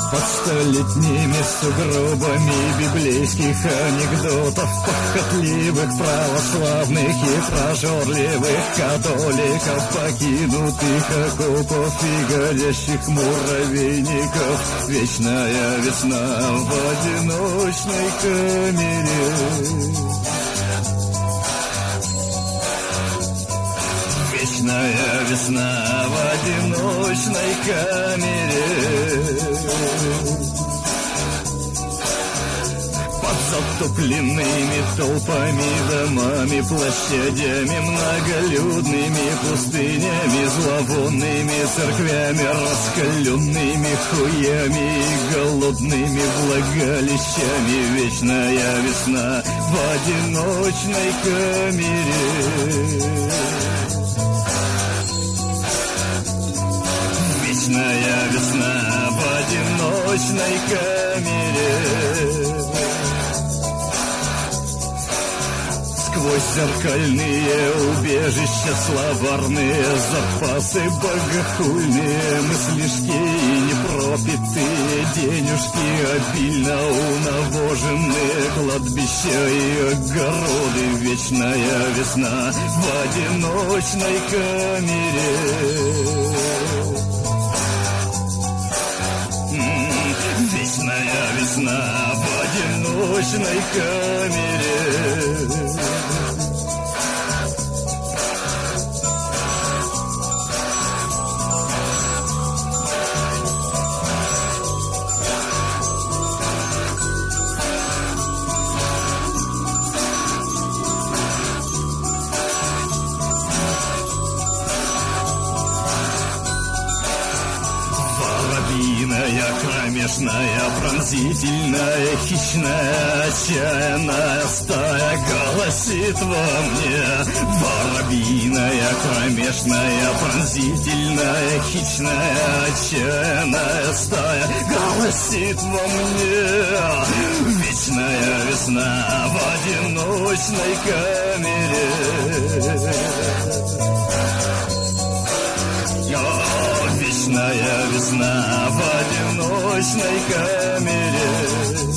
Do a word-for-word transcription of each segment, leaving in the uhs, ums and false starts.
Под столетними сугробами библейских анекдотов, похотливых православных и прожорливых католиков, покинутых окопов и горящих муравейников. Вечная весна в одиночной камере. Вечная весна в одиночной камере. Под затопленными толпами, домами, площадями, многолюдными пустынями, зловонными церквями, раскаленными хуями и голодными влагалищами. Вечная весна в одиночной камере. Вечная весна в одиночной камере. Сквозь зеркальные убежища, словарные запасы, богохульные мыслишки и непропитые денежки, обильно унавоженные кладбища и огороды. Вечная весна в одиночной камере. Вечная весна в одиночной камере. Воробьиная, кромешная, пронзительная, хищная, отчаянная стая голосит во мне. Воробьиная, кромешная, пронзительная, хищная, отчаянная стая голосит во мне. Вечная весна в одиночной камере. Вечная весна в одиночной камере.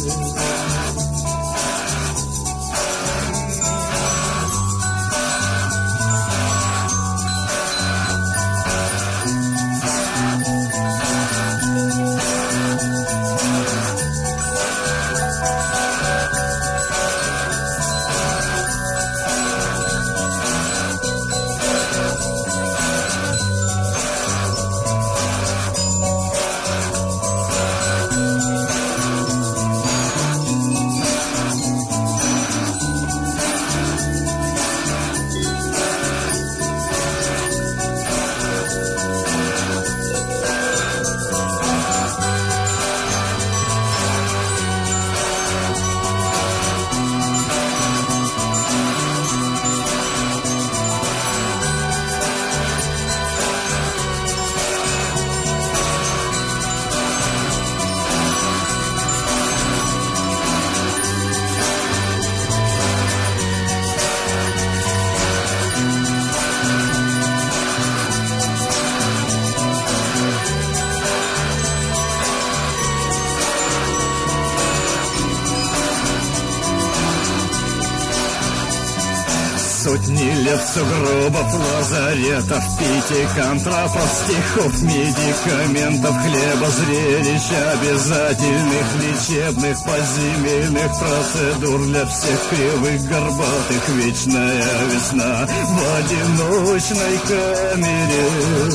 Сотни лет сугробов, лазаретов, питикантропов, стихов, медикаментов, хлеба, зрелищ, обязательных лечебных подземельных процедур для всех кривых горбатых. Вечная весна в одиночной камере.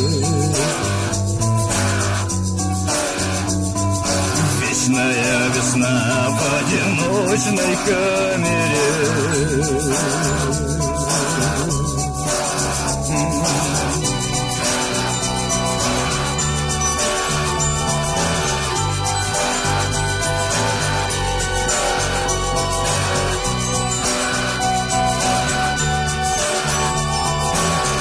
Вечная весна в одиночной камере.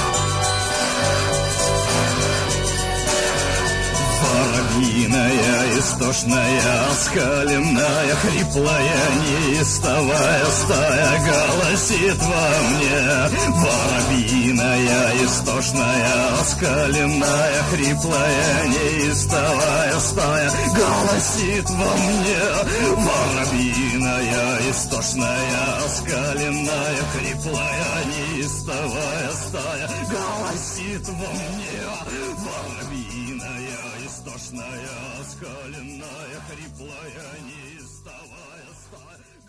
Воробьиная истошная, оскаленная, хриплая, неистовая стая голосит во мне. Воробьиная, истошная, оскаленная, хриплая, неистовая стая голосит во мне. Воробьиная, истошная, оскаленная, хриплая, неистовая стая голосит во мне. Воробьиная, истошная, оскаленная, хриплая, неистовая стая.